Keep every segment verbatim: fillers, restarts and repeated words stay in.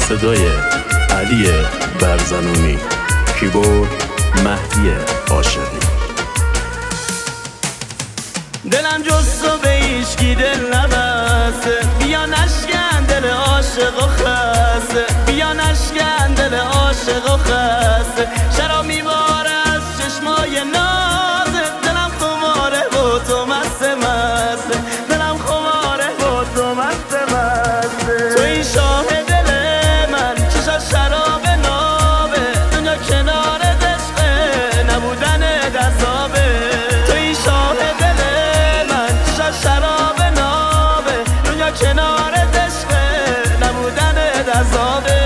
صدای علی برزنونی، کیبورد مهدی عاشقی. دلم جز تو به هیچکی دل نبسته، بیا نشکن دل عاشق و خسته، بیا نشکن دل عاشق و خسته. شراب میباره از چشمای نازه، دلم خماره و تو مست مسته، دلم خماره و تو مست مسته. تو این شاه دل من چشا شراب نابه، دنیا کنار دشقه نبودن دستابه. تو این شاه دل من چشا شراب نابه، دنیا کنار دشقه نبودن دستابه.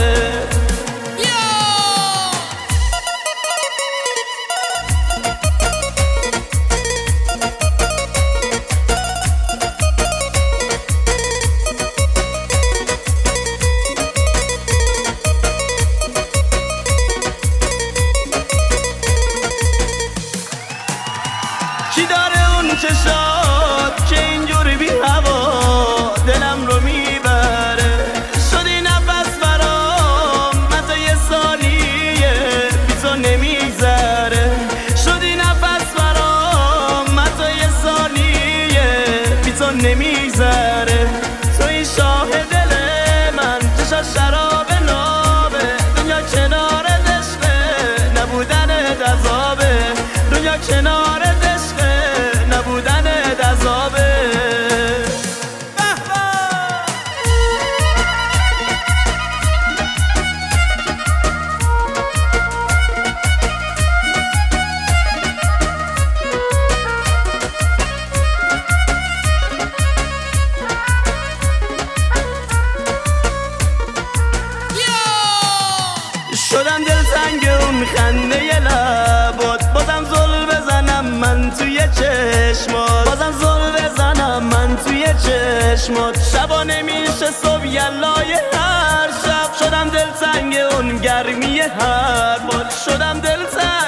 کی داره اون چشات که اینجوری بی هوا دلم رو میبره؟ شدی نفس برام من تا یه ثانیه بی تو نمیگذره. شدی نفس برام من تا یه ثانیه بی تو نمیگذره. تو این شاه دل من چشا شراب نابه، دنیا کنار دشقه نبودن دذابه، دنیا کنار نبودن دذابه. شدم دلتنگ اون خنده ی لبات، بازم زل بزنم من توی چشمات، بازم زل بزنم من توی چشمات. شبا نمیشه صبح یلای هر شب، شدم دلتنگ اون گرمی حرفات، شدم دلتنگ